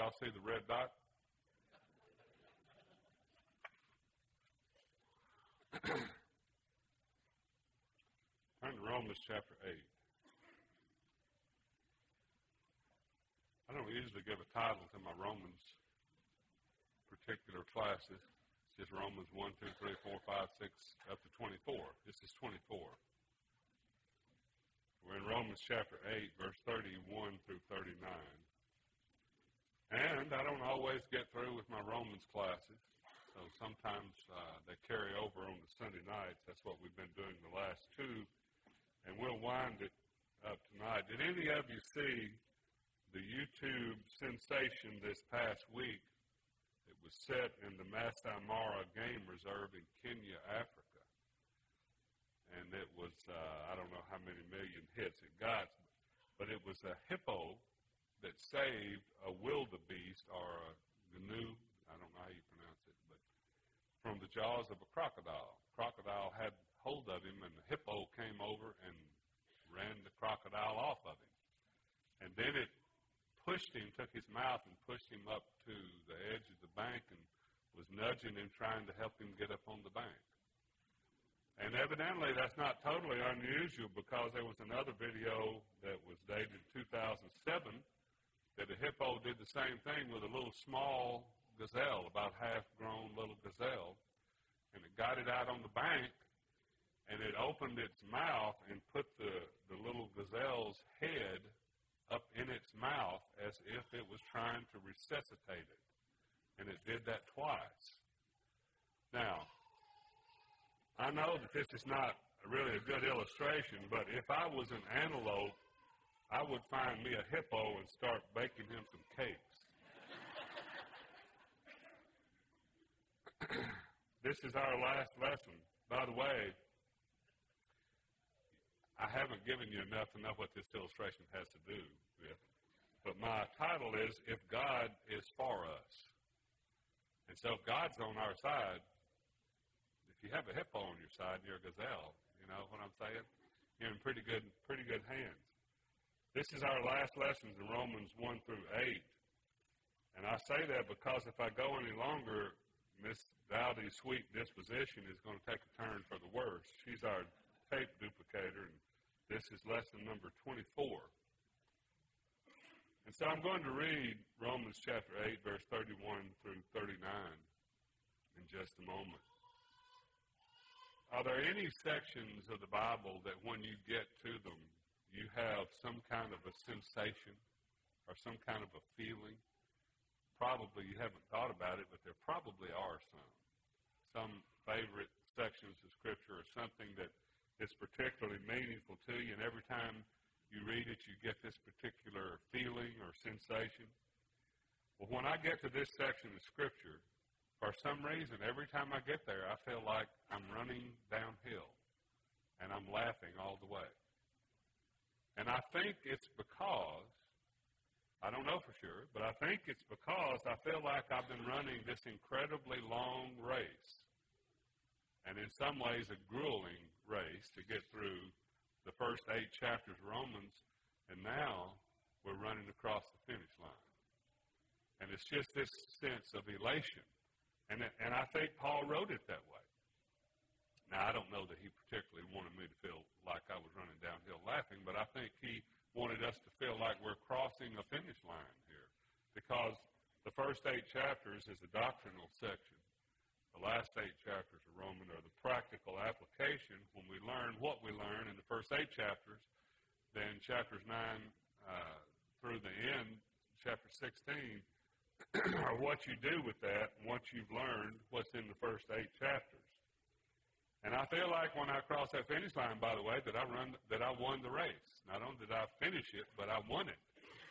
y'all see the red dot? Turn to Romans chapter 8. I don't usually give a title to my Romans particular classes. It's just Romans 1, 2, 3, 4, 5, 6, up to 24. This is 24. We're in Romans chapter 8, verse 31 through 39. And I don't always get through with my Romans classes, so sometimes they carry over on the Sunday nights. That's what we've been doing the last two, and we'll wind it up tonight. Did any of you see the YouTube sensation this past week? It was set in the Masai Mara Game Reserve in Kenya, Africa. And it was, I don't know how many million hits it got, but it was a hippo that saved a wildebeest, or a gnu, I don't know how you pronounce it, but from the jaws of a crocodile. Crocodile had hold of him, and the hippo came over and ran the crocodile off of him. And then it pushed him, took his mouth and pushed him up to the edge of the bank and was nudging him, trying to help him get up on the bank. And evidently that's not totally unusual, because there was another video that was dated 2007 that a hippo did the same thing with a little small gazelle, about half-grown little gazelle, and it got it out on the bank, and it opened its mouth and put the little gazelle's head up in its mouth as if it was trying to resuscitate it. And it did that twice. Now, I know that this is not really a good illustration, but if I was an antelope, I would find me a hippo and start baking him some cakes. This is our last lesson. By the way, I haven't given you enough to know what this illustration has to do with. But my title is, If God is For Us. And so if God's on our side, if you have a hippo on your side, you're a gazelle. You know what I'm saying? You're in pretty good hands. This is our last lessons in Romans 1 through 8. And I say that because if I go any longer, Miss Dowdy's sweet disposition is going to take a turn for the worse. She's our tape duplicator, and this is lesson number 24. And so I'm going to read Romans chapter 8, verse 31 through 39 in just a moment. Are there any sections of the Bible that when you get to them, you have some kind of a sensation or some kind of a feeling? Probably you haven't thought about it, but there probably are some favorite sections of Scripture or something that is particularly meaningful to you, and every time you read it, you get this particular feeling or sensation. Well, when I get to this section of Scripture, for some reason, every time I get there, I feel like I'm running downhill, and I'm laughing all the way. And I think it's because, I don't know for sure, but I think it's because I feel like I've been running this incredibly long race, and in some ways a grueling race to get through the first 8 chapters of Romans, and now we're running across the finish line. And it's just this sense of elation. And I think Paul wrote it that way. Now, I don't know that he particularly wanted me to feel like I was running downhill laughing, but I think he wanted us to feel like we're crossing a finish line here, because the first 8 chapters is a doctrinal section. The last 8 chapters of Romans are the practical application. When we learn what we learn in the first 8 chapters, then chapters 9 through the end, chapter 16, are what you do with that once you've learned what's in the first 8 chapters. And I feel like when I cross that finish line, by the way, that I won the race. Not only did I finish it, but I won it.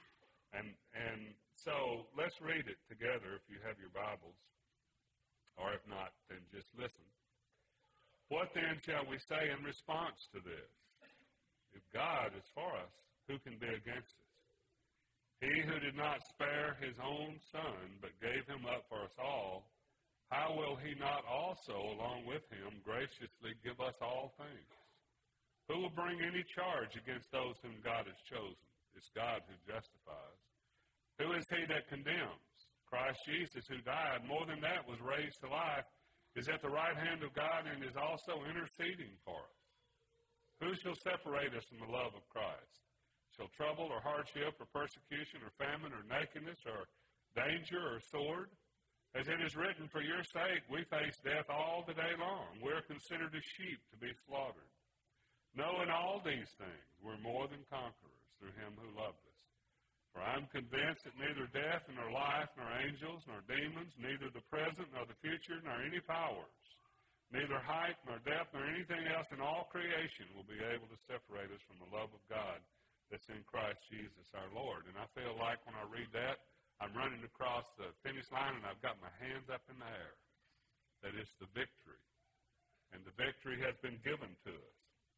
And so let's read it together if you have your Bibles. Or if not, then just listen. What then shall we say in response to this? If God is for us, who can be against us? He who did not spare his own Son, but gave him up for us all, how will he not also, along with him, graciously give us all things? Who will bring any charge against those whom God has chosen? It's God who justifies. Who is he that condemns? Christ Jesus, who died, more than that, was raised to life, is at the right hand of God and is also interceding for us. Who shall separate us from the love of Christ? Shall trouble or hardship or persecution or famine or nakedness or danger or sword? As it is written, for your sake we face death all the day long. We are considered as sheep to be slaughtered. No, in all these things we're more than conquerors through him who loved us. For I am convinced that neither death, nor life, nor angels, nor demons, neither the present, nor the future, nor any powers, neither height, nor depth, nor anything else in all creation will be able to separate us from the love of God that's in Christ Jesus our Lord. And I feel like when I read that, I'm running across the finish line and I've got my hands up in the air. That it's the victory. And the victory has been given to us.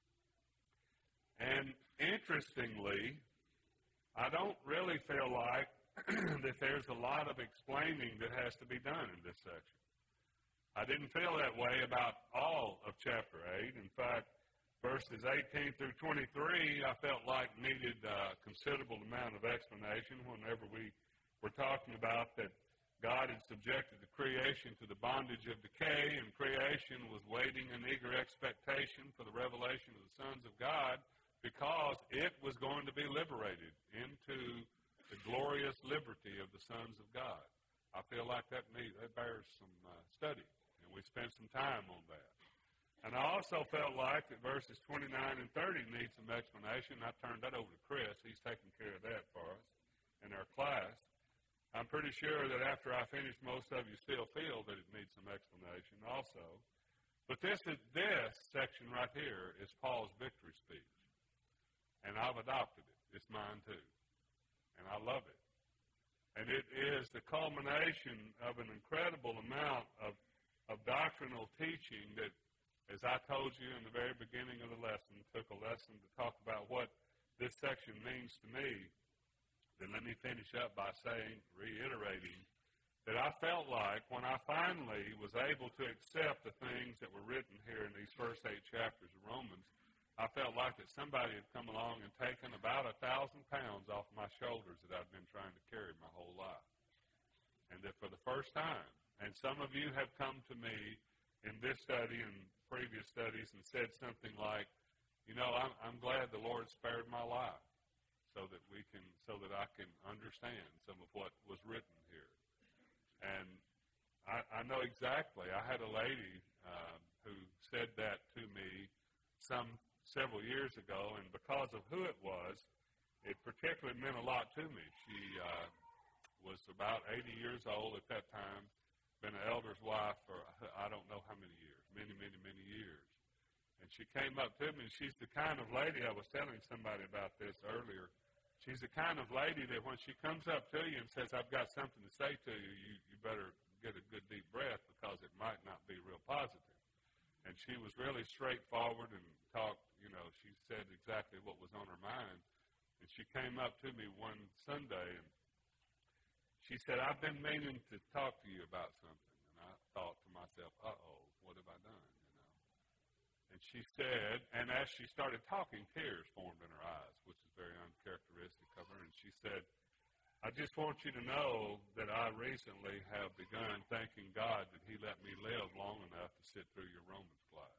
And interestingly, I don't really feel like that there's a lot of explaining that has to be done in this section. I didn't feel that way about all of chapter 8. In fact, verses 18 through 23, I felt like needed a considerable amount of explanation whenever we were talking about that God had subjected the creation to the bondage of decay, and creation was waiting in eager expectation for the revelation of the sons of God, because it was going to be liberated into the glorious liberty of the sons of God. I feel like that bears some study, and we spent some time on that. And I also felt like that verses 29 and 30 need some explanation. I turned that over to Chris. He's taking care of that for us in our class. I'm pretty sure that after I finish, most of you still feel that it needs some explanation also. But this section right here is Paul's victory speech. And I've adopted it. It's mine too. And I love it. And it is the culmination of an incredible amount of doctrinal teaching that, as I told you in the very beginning of the lesson, took a lesson to talk about what this section means to me. Then let me finish up by reiterating, that I felt like when I finally was able to accept the things that were written here in these first 8 chapters of Romans, I felt like that somebody had come along and taken about 1,000 pounds off my shoulders that I've been trying to carry my whole life. And that for the first time, and some of you have come to me in this study and previous studies and said something like, you know, I'm glad the Lord spared my life so that I can understand some of what was written here. And I know exactly. I had a lady who said that to me several years ago, and because of who it was, it particularly meant a lot to me. She was about 80 years old at that time, been an elder's wife for I don't know how many years, many, many, many years. And she came up to me, and she's the kind of lady, I was telling somebody about this earlier, she's the kind of lady that when she comes up to you and says, I've got something to say to you, you better get a good deep breath because it might not be real positive. And she was really straightforward and talked, you know, she said exactly what was on her mind. And she came up to me one Sunday and she said, I've been meaning to talk to you about something. And I thought to myself, uh-oh, what have I done, you know? And she said, and as she started talking, tears formed in her eyes, which is very uncharacteristic of her. And she said, I just want you to know that I recently have begun thanking God that he let me live long enough to sit through your Romans class.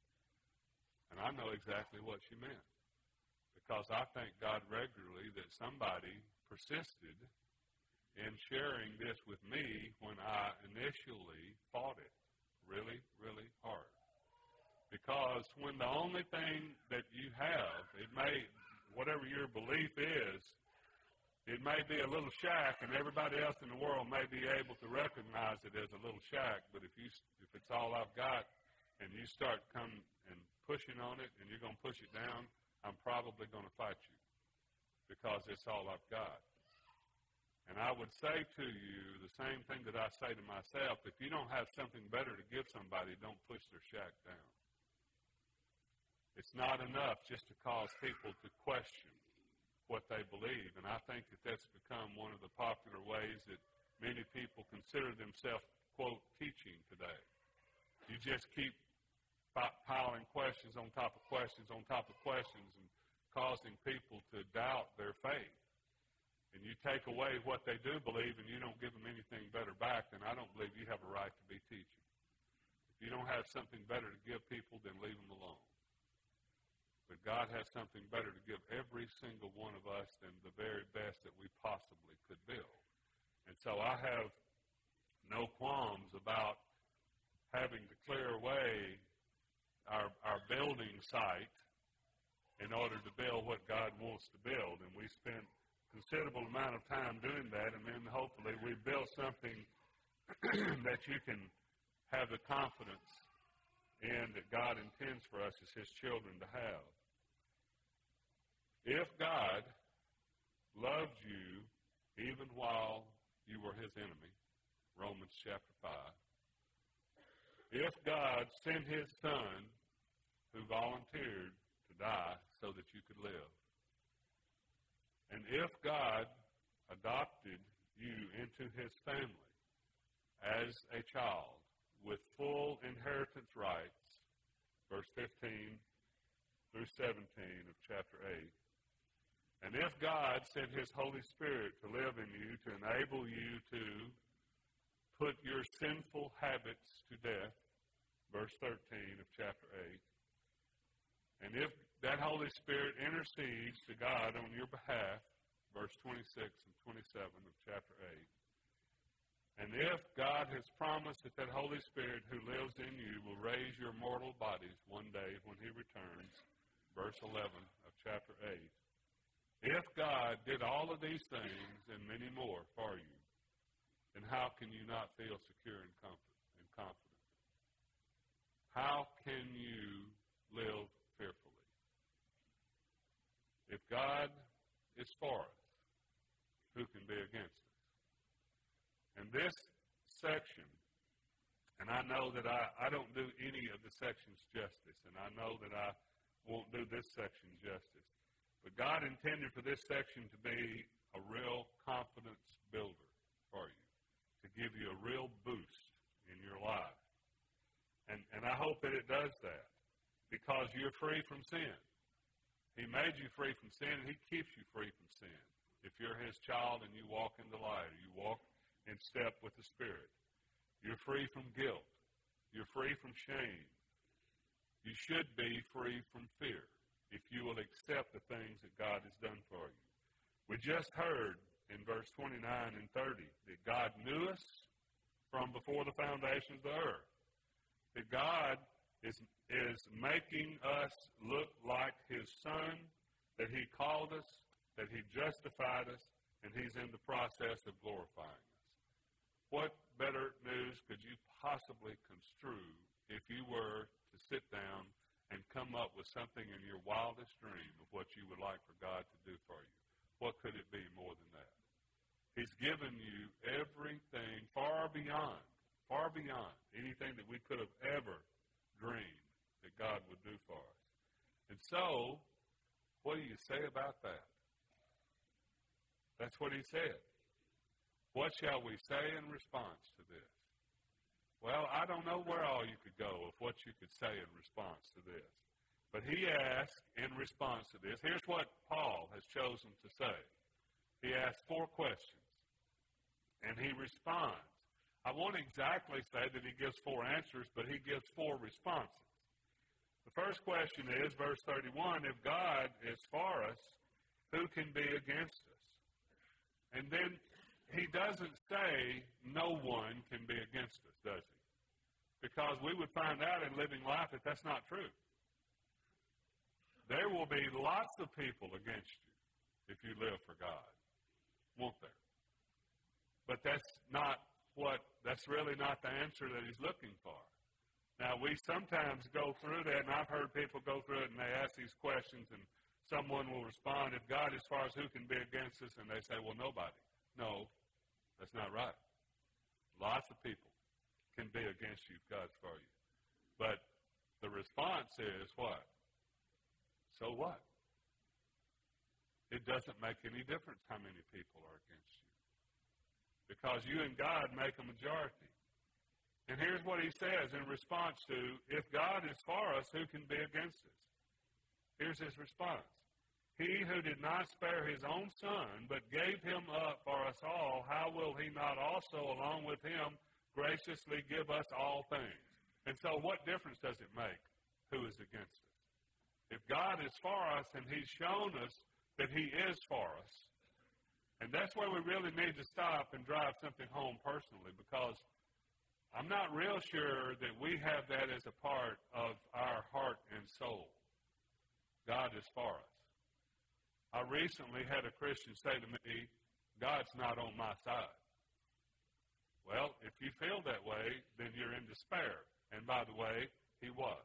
And I know exactly what she meant. Because I thank God regularly that somebody persisted in sharing this with me when I initially fought it really, really hard. Because when the only thing that you have, whatever your belief is, it may be a little shack, and everybody else in the world may be able to recognize it as a little shack. But if it's all I've got, and you start coming and pushing on it, and you're going to push it down, I'm probably going to fight you because it's all I've got. And I would say to you the same thing that I say to myself: if you don't have something better to give somebody, don't push their shack down. It's not enough just to cause people to question what they believe. And I think that that's become one of the popular ways that many people consider themselves, quote, teaching today. You just keep piling questions on top of questions on top of questions and causing people to doubt their faith. and you take away what they do believe and you don't give them anything better back, then I don't believe you have a right to be teaching. If you don't have something better to give people, then leave them alone. But God has something better to give every single one of us than the very best that we possibly could build. And so I have no qualms about having to clear away our building site in order to build what God wants to build. And we spent a considerable amount of time doing that, and then hopefully we build something that you can have the confidence in that God intends for us as His children to have. If God loved you even while you were His enemy, Romans chapter 5, if God sent His Son who volunteered to die so that you could live, and if God adopted you into His family as a child with full inheritance rights, verse 15 through 17 of chapter 8, and if God sent His Holy Spirit to live in you to enable you to put your sinful habits to death, verse 13 of chapter 8, and if that Holy Spirit intercedes to God on your behalf, verse 26 and 27 of chapter 8, and if God has promised that that Holy Spirit who lives in you will raise your mortal bodies one day when He returns, verse 11 of chapter 8, if God did all of these things and many more for you, then how can you not feel secure and confident? How can you live fearfully? If God is for us, who can be against us? And this section, and I know that I don't do any of the sections justice, and I know that I won't do this section justice, but God intended for this section to be a real confidence builder for you, to give you a real boost in your life. And I hope that it does that, because you're free from sin. He made you free from sin, and He keeps you free from sin. If you're His child and you walk in the light, or you walk in step with the Spirit, you're free from guilt. You're free from shame. You should be free from fear if you will accept the things that God has done for you. We just heard in verse 29 and 30 that God knew us from before the foundations of the earth. That God is making us look like His Son, that He called us, that He justified us, and He's in the process of glorifying us. What better news could you possibly construe if you were to sit down and come up with something in your wildest dream of what you would like for God to do for you? What could it be more than that? He's given you everything far beyond anything that we could have ever dreamed that God would do for us. And so, what do you say about that? That's what He said. What shall we say in response to this? Well, I don't know where all you could go of what you could say in response to this. But He asked in response to this, here's what Paul has chosen to say. He asked 4 questions, and he responds. I won't exactly say that he gives 4 answers, but he gives 4 responses. The first question is, verse 31, if God is for us, who can be against us? And then he doesn't say no one can be against us, does he? Because we would find out in living life that that's not true. There will be lots of people against you if you live for God, won't there? But that's really not the answer that He's looking for. Now, we sometimes go through that, and I've heard people go through it, and they ask these questions, and someone will respond, if God is for us, who can be against us? And they say, well, nobody. No, that's not right. Lots of people can be against you if God's for you. But the response is what? So what? It doesn't make any difference how many people are against you, because you and God make a majority. And here's what he says in response to, if God is for us, who can be against us? Here's his response. He who did not spare his own Son, but gave him up for us all, how will he not also, along with him, graciously give us all things? And so what difference does it make who is against us? If God is for us, and he's shown us that he is for us, and that's where we really need to stop and drive something home personally, because I'm not real sure that we have that as a part of our heart and soul. God is for us. I recently had a Christian say to me, God's not on my side. Well, if you feel that way, then you're in despair. And by the way, he was.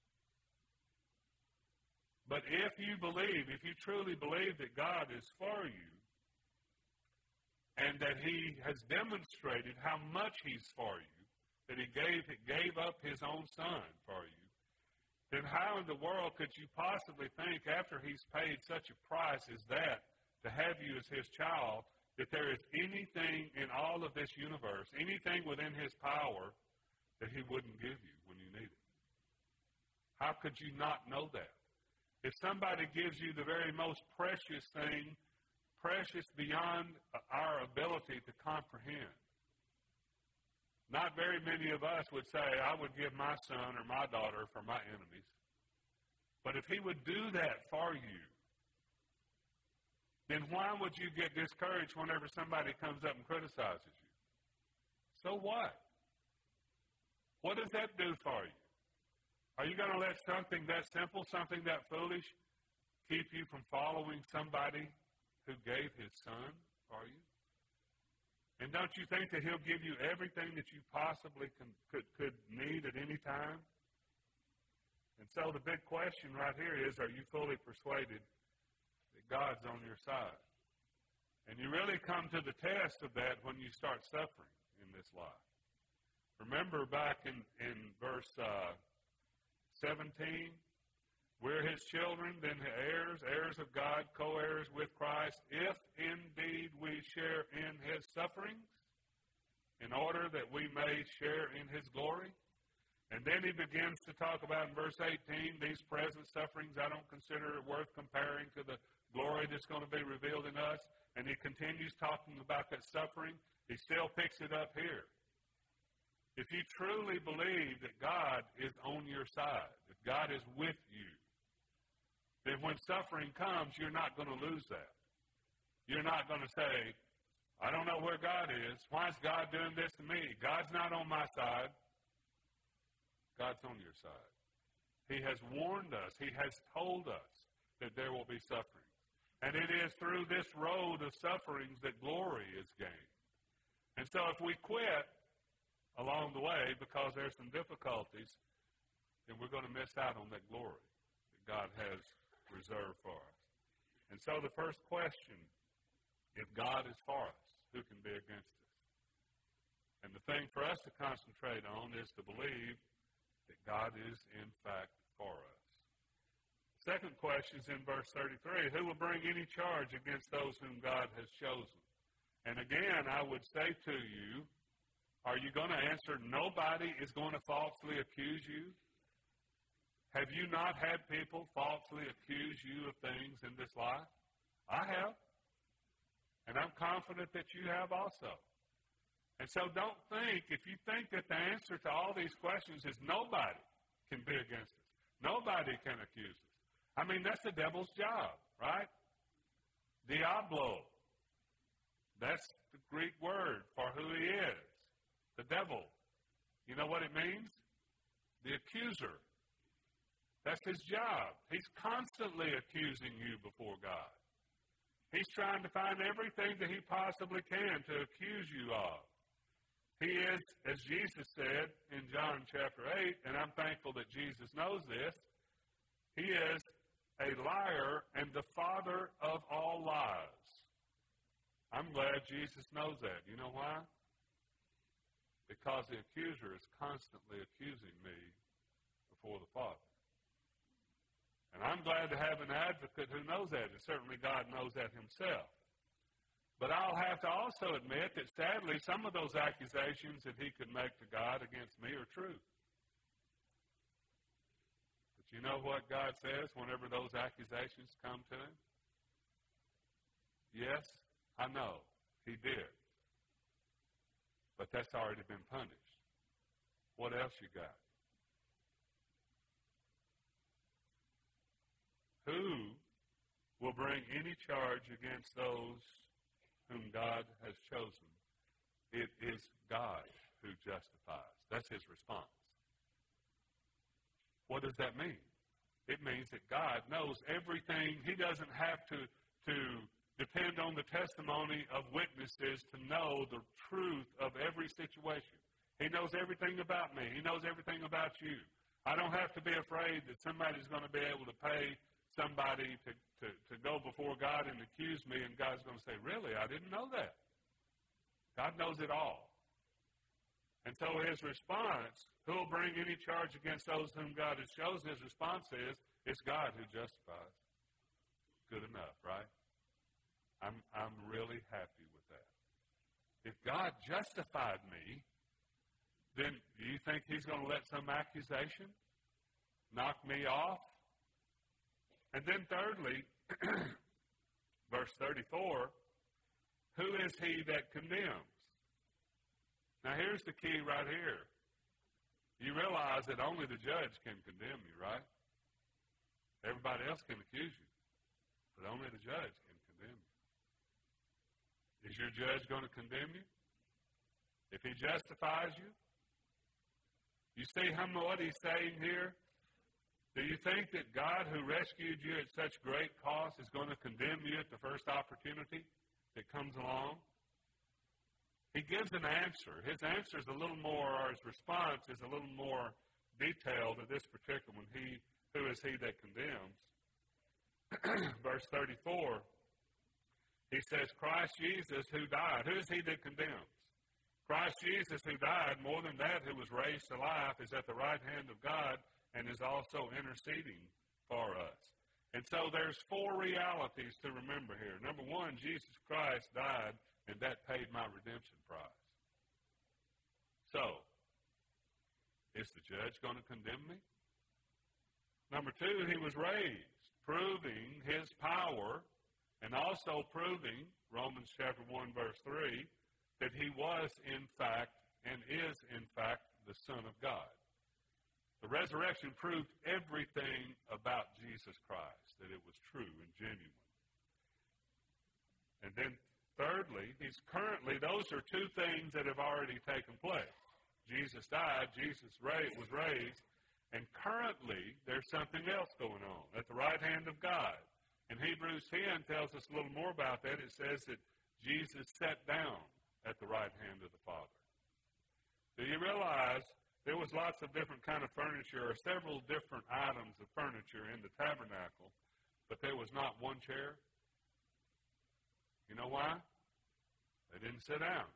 But if you truly believe that God is for you, and that he has demonstrated how much he's for you, that he gave up his own Son for you, then how in the world could you possibly think, after he's paid such a price as that to have you as his child, that there is anything in all of this universe, anything within his power, that he wouldn't give you when you need it? How could you not know that? If somebody gives you the very most precious thing, precious beyond our ability to comprehend, not very many of us would say, I would give my son or my daughter for my enemies. But if he would do that for you, then why would you get discouraged whenever somebody comes up and criticizes you? So what? What does that do for you? Are you going to let something that simple, something that foolish, keep you from following somebody who gave his Son for you? And don't you think that he'll give you everything that you possibly could need at any time? And so the big question right here is, are you fully persuaded that God's on your side? And you really come to the test of that when you start suffering in this life. Remember back in verse 17, we're his children, then heirs of God, co-heirs with Christ, if indeed we share in his sufferings, in order that we may share in his glory. And then he begins to talk about in verse 18, these present sufferings I don't consider worth comparing to the glory that's going to be revealed in us. And he continues talking about that suffering. He still picks it up here. If you truly believe that God is on your side, that God is with you, then when suffering comes, you're not going to lose that. You're not going to say, I don't know where God is. Why is God doing this to me? God's not on my side. God's on your side. He has warned us. He has told us that there will be suffering. And it is through this road of sufferings that glory is gained. And so if we quit along the way because there's some difficulties, then we're going to miss out on that glory that God has reserved for us. And so the first question, if God is for us, who can be against us? And the thing for us to concentrate on is to believe that God is in fact for us. Second question is in verse 33, who will bring any charge against those whom God has chosen? And again, I would say to you, are you going to answer, nobody is going to falsely accuse you? Have you not had people falsely accuse you of things in this life? I have. And I'm confident that you have also. And so don't think, if you think that the answer to all these questions is nobody can be against us, nobody can accuse us. I mean, that's the devil's job, right? Diablo. That's the Greek word for who he is, the devil. You know what it means? The accuser. That's his job. He's constantly accusing you before God. He's trying to find everything that he possibly can to accuse you of. He is, as Jesus said in John chapter 8, and I'm thankful that Jesus knows this, he is a liar and the father of all lies. I'm glad Jesus knows that. You know why? Because the accuser is constantly accusing me before the Father. And I'm glad to have an advocate who knows that, and certainly God knows that himself. But I'll have to also admit that sadly some of those accusations that he could make to God against me are true. But you know what God says whenever those accusations come to him? Yes, I know. He did. But that's already been punished. What else you got? Who will bring any charge against those whom God has chosen? It is God who justifies. That's his response. What does that mean? It means that God knows everything. He doesn't have to depend on the testimony of witnesses to know the truth of every situation. He knows everything about me. He knows everything about you. I don't have to be afraid that somebody's going to be able to pay somebody to go before God and accuse me, and God's going to say, really, I didn't know that. God knows it all. And so his response, who will bring any charge against those whom God has chosen? His response is, it's God who justifies. Good enough, right? I'm really happy with that. If God justified me, then do you think he's going to let some accusation knock me off? And then thirdly, verse 34, who is he that condemns? Now here's the key right here. You realize that only the judge can condemn you, right? Everybody else can accuse you, but only the judge can condemn you. Is your judge going to condemn you? If he justifies you? You see what he's saying here? Do you think that God, who rescued you at such great cost, is going to condemn you at the first opportunity that comes along? He gives an answer. His answer is a little more, or his response is a little more detailed in this particular one. Who is he that condemns? Verse 34, he says, Christ Jesus who died. Who is he that condemns? Christ Jesus who died, more than that, who was raised to life, is at the right hand of God and is also interceding for us. And so there's four realities to remember here. Number one, Jesus Christ died, and that paid my redemption price. So, is the judge going to condemn me? Number two, he was raised, proving his power, and also proving, Romans chapter 1, verse 3, that he was in fact and is in fact the Son of God. The resurrection proved everything about Jesus Christ, that it was true and genuine. And then thirdly, those are two things that have already taken place. Jesus died, Jesus was raised, and currently there's something else going on at the right hand of God. And Hebrews 10 tells us a little more about that. It says that Jesus sat down at the right hand of the Father. Do you realize there was lots of different kind of furniture, or several different items of furniture in the tabernacle, but there was not one chair? You know why? They didn't sit down.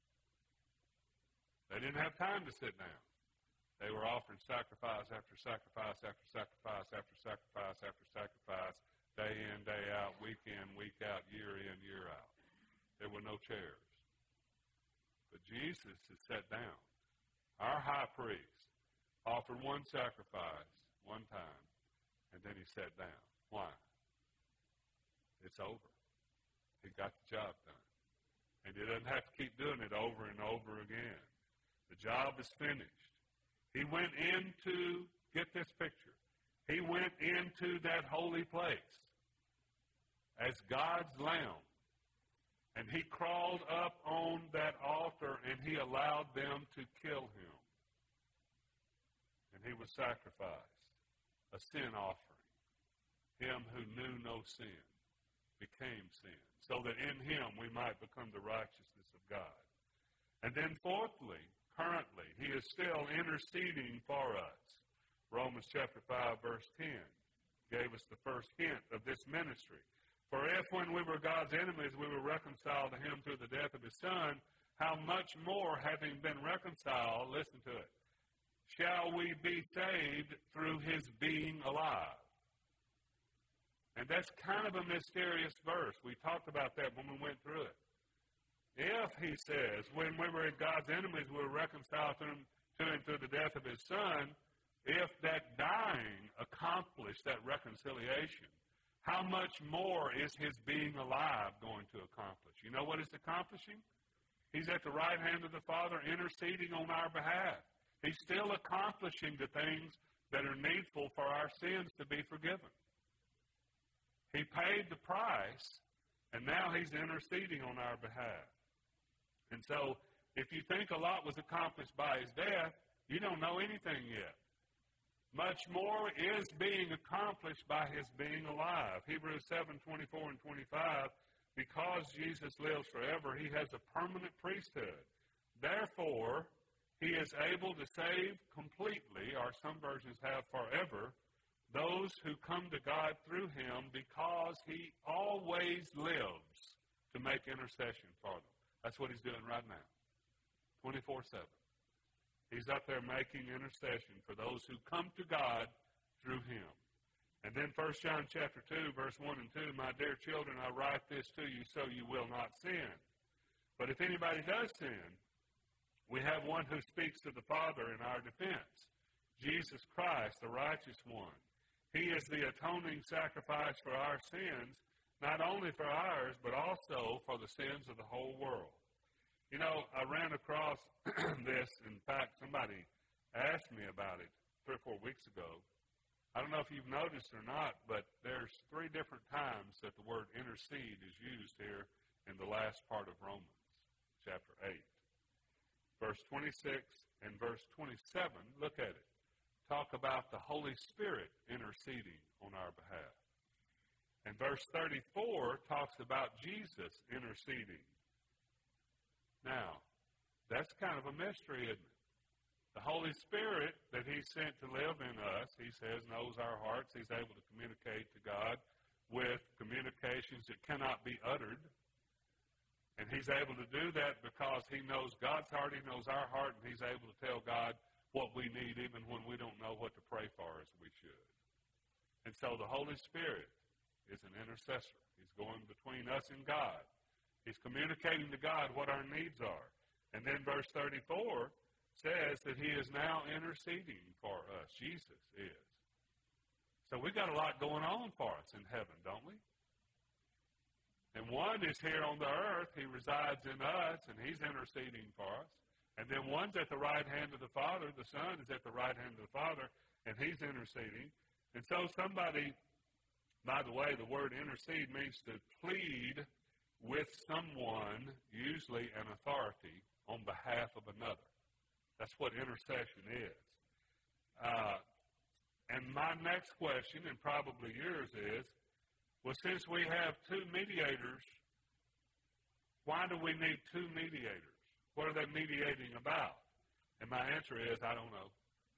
They didn't have time to sit down. They were offering sacrifice after sacrifice after sacrifice after sacrifice after sacrifice, day in, day out, week in, week out, year in, year out. There were no chairs. But Jesus had sat down. Our high priest offered one sacrifice one time, and then he sat down. Why? It's over. He got the job done. And he doesn't have to keep doing it over and over again. The job is finished. He went into, get this picture, he went into that holy place as God's lamb. And he crawled up on that altar and he allowed them to kill him. And he was sacrificed, a sin offering. Him who knew no sin became sin, so that in him we might become the righteousness of God. And then fourthly, currently, he is still interceding for us. Romans chapter 5, verse 10 gave us the first hint of this ministry. For if when we were God's enemies, we were reconciled to him through the death of his Son, how much more, having been reconciled, listen to it, shall we be saved through his being alive? And that's kind of a mysterious verse. We talked about that when we went through it. If, he says, when we were God's enemies, we were reconciled to him through the death of his Son, if that dying accomplished that reconciliation, how much more is his being alive going to accomplish? You know what it's accomplishing? He's at the right hand of the Father interceding on our behalf. He's still accomplishing the things that are needful for our sins to be forgiven. He paid the price, and now he's interceding on our behalf. And so, if you think a lot was accomplished by his death, you don't know anything yet. Much more is being accomplished by his being alive. Hebrews 7:24 and 25, because Jesus lives forever, he has a permanent priesthood. Therefore, he is able to save completely, or some versions have forever, those who come to God through him, because he always lives to make intercession for them. That's what he's doing right now, 24/7. He's up there making intercession for those who come to God through him. And then 1 John chapter 2, verse 1 and 2, my dear children, I write this to you so you will not sin. But if anybody does sin, we have one who speaks to the Father in our defense, Jesus Christ, the righteous one. He is the atoning sacrifice for our sins, not only for ours, but also for the sins of the whole world. You know, I ran across this. In fact, somebody asked me about it 3 or 4 weeks ago. I don't know if you've noticed or not, but there's 3 different times that the word intercede is used here in the last part of Romans, chapter 8. Verse 26 and verse 27, look at it. Talk about the Holy Spirit interceding on our behalf. And verse 34 talks about Jesus interceding. Now, that's kind of a mystery, isn't it? The Holy Spirit that he sent to live in us, he says, knows our hearts. He's able to communicate to God with communications that cannot be uttered. And he's able to do that because he knows God's heart, he knows our heart, and he's able to tell God what we need even when we don't know what to pray for as we should. And so the Holy Spirit is an intercessor. He's going between us and God. He's communicating to God what our needs are. And then verse 34 says that he is now interceding for us. Jesus is. So we've got a lot going on for us in heaven, don't we? And one is here on the earth. He resides in us, and he's interceding for us. And then one's at the right hand of the Father. The Son is at the right hand of the Father, and he's interceding. And so somebody, by the way, the word intercede means to plead with someone, usually an authority, on behalf of another. That's what intercession is. And my next question, and probably yours, is, well, since we have 2 mediators, why do we need 2 mediators? What are they mediating about? And my answer is, I don't know.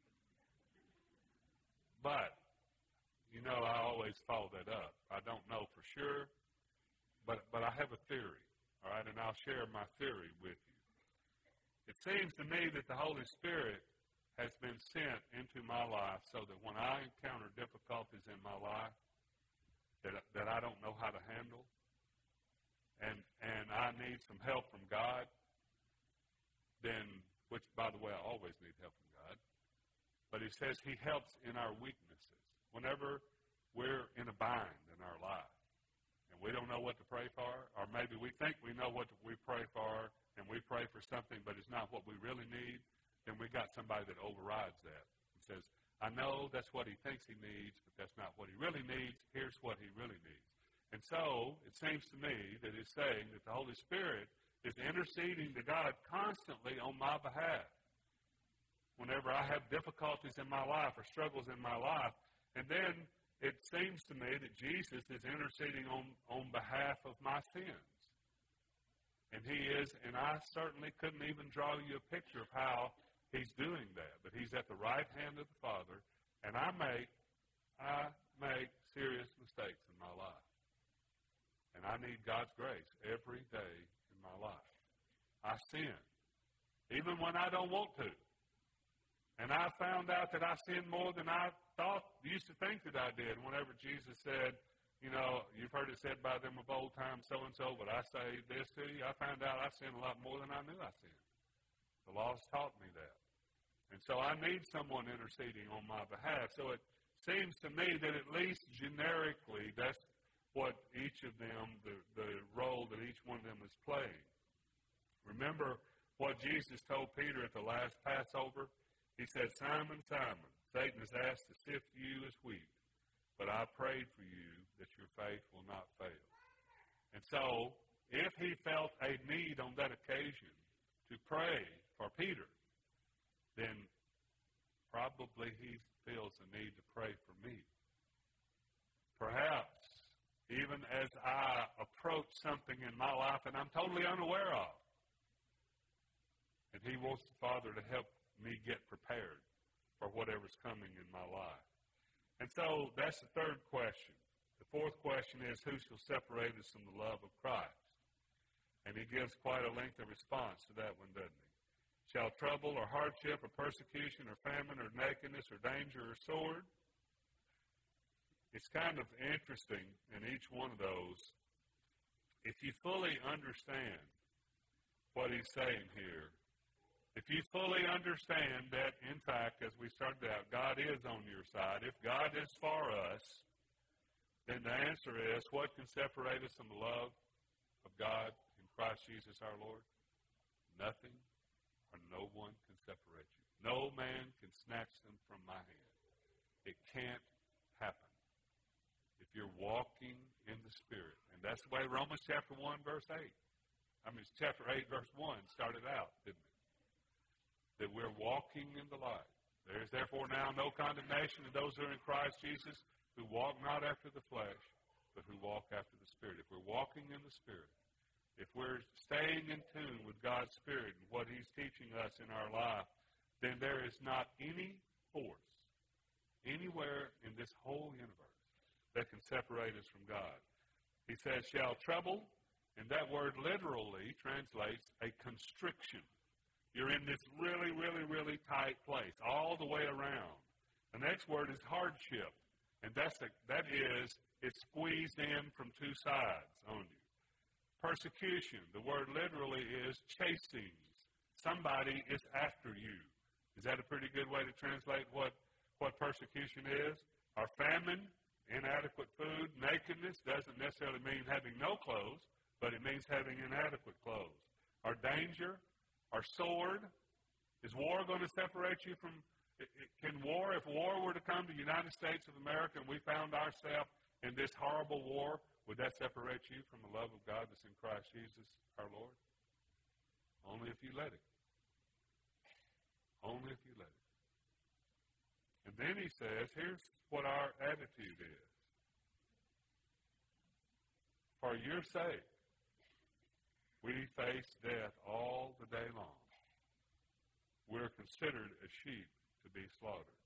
But, you know, I always follow that up. I don't know for sure, but I have a theory, all right, and I'll share my theory with you. It seems to me that the Holy Spirit has been sent into my life so that when I encounter difficulties in my life that I don't know how to handle, and I need some help from God, then, which, by the way, I always need help from God, but he says he helps in our weaknesses. Whenever we're in a bind in our life, and we don't know what to pray for, or maybe we think we know what we pray for, and we pray for something, but it's not what we really need, then we got somebody that overrides that and says, I know that's what he thinks he needs, but that's not what he really needs. Here's what he really needs. And so it seems to me that it's saying that the Holy Spirit is interceding to God constantly on my behalf whenever I have difficulties in my life or struggles in my life. And then it seems to me that Jesus is interceding on behalf of my sins. And he is, and I certainly couldn't even draw you a picture of how he's doing that. But he's at the right hand of the Father, and I make serious mistakes in my life. And I need God's grace every day in my life. I sin, even when I don't want to. And I found out that I sin more than I used to think that I did whenever Jesus said, you know, you've heard it said by them of old time, so-and-so, but I say this to you. I found out I sin a lot more than I knew I sinned. The law has taught me that. And so I need someone interceding on my behalf. So it seems to me that at least generically, that's what each of them, the role that each one of them is playing. Remember what Jesus told Peter at the last Passover? He said, Simon, Simon, Satan has asked to sift you as wheat, but I prayed for you that your faith will not fail. And so, if he felt a need on that occasion to pray for Peter, then probably he feels the need to pray for me. Perhaps, even as I approach something in my life that I'm totally unaware of, and he wants the Father to help me get prepared for whatever's coming in my life. And so that's the third question. The fourth question is, who shall separate us from the love of Christ? And he gives quite a lengthy response to that one, doesn't he? Shall trouble or hardship or persecution or famine or nakedness or danger or sword? It's kind of interesting in each one of those. If you fully understand what he's saying here, if you fully understand that, in fact, as we started out, God is on your side. If God is for us, then the answer is, what can separate us from the love of God in Christ Jesus our Lord? Nothing or no one can separate you. No man can snatch them from my hand. It can't happen if you're walking in the Spirit. And that's the way Romans chapter 1, verse 8. Chapter 8, verse 1 started out, didn't it? That we're walking in the light. There is therefore now no condemnation to those who are in Christ Jesus, who walk not after the flesh, but who walk after the Spirit. If we're walking in the Spirit, if we're staying in tune with God's Spirit and what he's teaching us in our life, then there is not any force anywhere in this whole universe that can separate us from God. He says, shall trouble, and that word literally translates a constriction. You're in this really, really, really tight place all the way around. The next word is hardship, and that is, it's squeezed in from two sides on you. Persecution, the word literally is chasing. Somebody is after you. Is that a pretty good way to translate what persecution is? Or famine, inadequate food, nakedness doesn't necessarily mean having no clothes, but it means having inadequate clothes. Or danger, or sword. Is war going to separate you from, if war were to come to the United States of America and we found ourselves in this horrible war, would that separate you from the love of God that's in Christ Jesus our Lord? Only if you let it. Only if you let it. And then he says, here's what our attitude is. For your sake, we face death all the day long. We're considered as sheep to be slaughtered.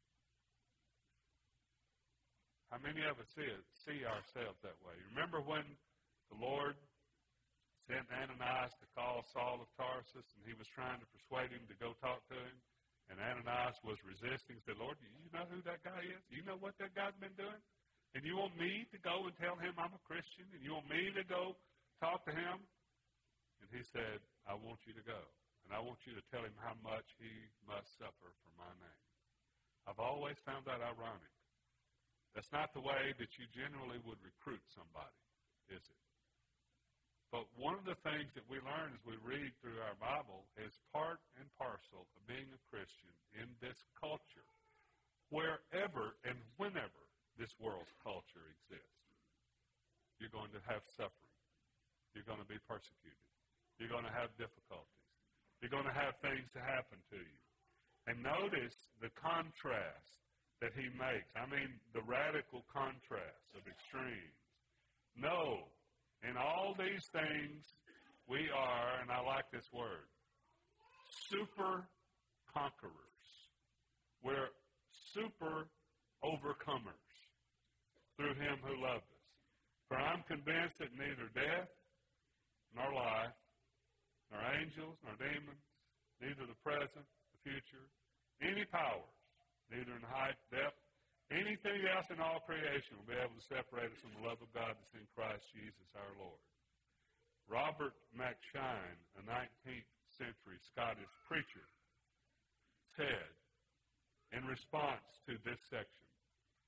How many of us see ourselves that way? Remember when the Lord sent Ananias to call Saul of Tarsus, and he was trying to persuade him to go talk to him, and Ananias was resisting, said, Lord, do you know who that guy is? Do you know what that guy's been doing? And you want me to go and tell him I'm a Christian? And you want me to go talk to him? And he said, I want you to go. And I want you to tell him how much he must suffer for my name. I've always found that ironic. That's not the way that you generally would recruit somebody, is it? But one of the things that we learn as we read through our Bible is part and parcel of being a Christian in this culture, wherever and whenever this world's culture exists. You're going to have suffering. You're going to be persecuted. You're going to have difficulties. You're going to have things to happen to you. And notice the contrast that he makes. The radical contrast of extremes. No, in all these things, we are, and I like this word, super conquerors. We're super overcomers through him who loved us. For I'm convinced that neither death, nor life, nor angels, nor demons, neither the present, the future, any powers, neither in height, depth, anything else in all creation will be able to separate us from the love of God that's in Christ Jesus our Lord. Robert McShine, a 19th century Scottish preacher, said in response to this section,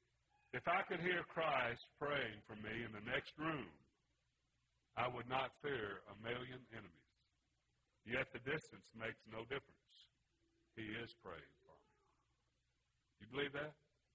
If I could hear Christ praying for me in the next room, I would not fear a million enemies. Yet the distance makes no difference. He is praying for me. You believe that?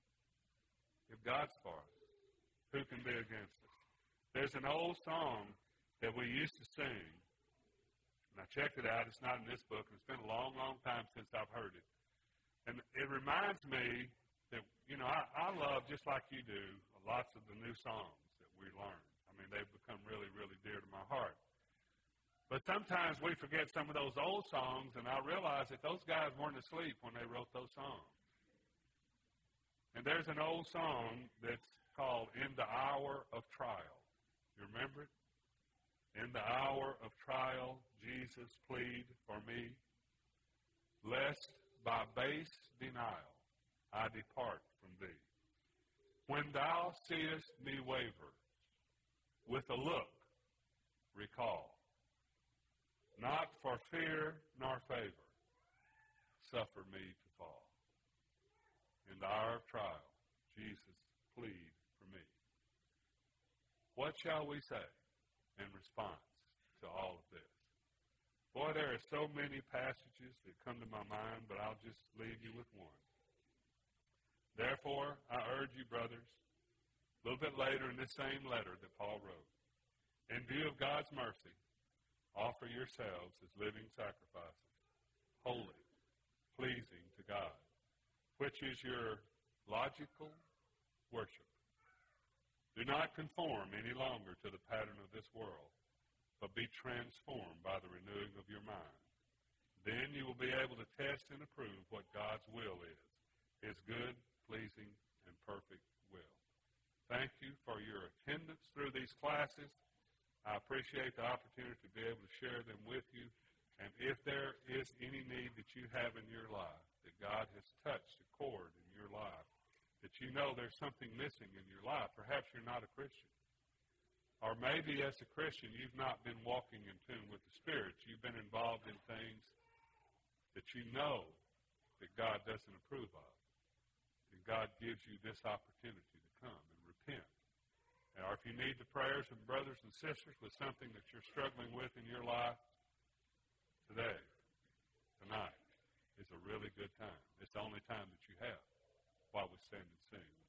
If God's for us, who can be against us? There's an old song that we used to sing, and I checked it out. It's not in this book, and it's been a long, long time since I've heard it. And it reminds me that, I love, just like you do, lots of the new songs that we learn. I mean, they've become really, really dear to my heart. But sometimes we forget some of those old songs, and I realize that those guys weren't asleep when they wrote those songs. And there's an old song that's called In the Hour of Trial. You remember it? In the hour of trial, Jesus, plead for me, lest by base denial I depart from thee. When thou seest me waver, with a look recall, not for fear nor favor, suffer me to fall. In the hour of trial, Jesus, plead for me. What shall we say in response to all of this? Boy, there are so many passages that come to my mind, but I'll just leave you with one. Therefore, I urge you, brothers, a little bit later in this same letter that Paul wrote, in view of God's mercy, offer yourselves as living sacrifices, holy, pleasing to God, which is your logical worship. Do not conform any longer to the pattern of this world, but be transformed by the renewing of your mind. Then you will be able to test and approve what God's will is, his good, pleasing, and perfect will. Thank you for your attendance through these classes. I appreciate the opportunity to be able to share them with you. And if there is any need that you have in your life, that God has touched a chord in your life, that you know there's something missing in your life, perhaps you're not a Christian. Or maybe as a Christian, you've not been walking in tune with the Spirit. You've been involved in things that you know that God doesn't approve of. And God gives you this opportunity to come and repent. Or if you need the prayers of brothers and sisters with something that you're struggling with in your life, tonight is a really good time. It's the only time that you have while we stand and sing.